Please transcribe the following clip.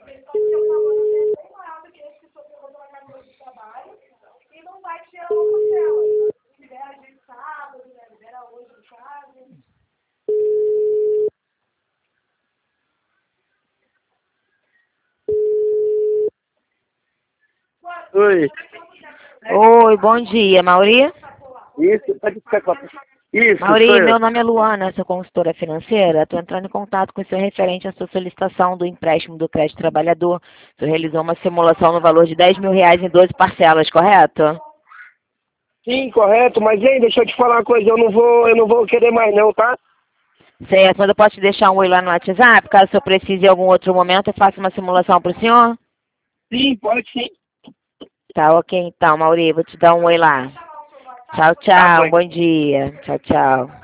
questão que eu falo é bem alta que esse pessoa pegou pela carteira de trabalho e não vai tirar o dela. Libera a gente sábado, né? Libera hoje em casa. Oi. Oi, bom dia, Mauri. Isso, pode ficar com a... Isso, sou Mauri, eu. meu nome é Luana, sou consultora financeira. Estou entrando em contato com o senhor referente à sua solicitação do empréstimo do crédito trabalhador. O senhor realizou uma simulação no valor de R$ 10.000 em 12 parcelas, correto? Sim, correto, mas hein, deixa eu te falar uma coisa, eu não vou querer mais não, tá? Certo, mas eu posso te deixar um oi lá no WhatsApp, caso o senhor precise em algum outro momento, eu faço uma simulação para o senhor? Sim, pode sim. Tá, ok então, Mauri, vou te dar um oi lá. Tchau, Tá tchau, bom. bom dia. Tchau, tchau.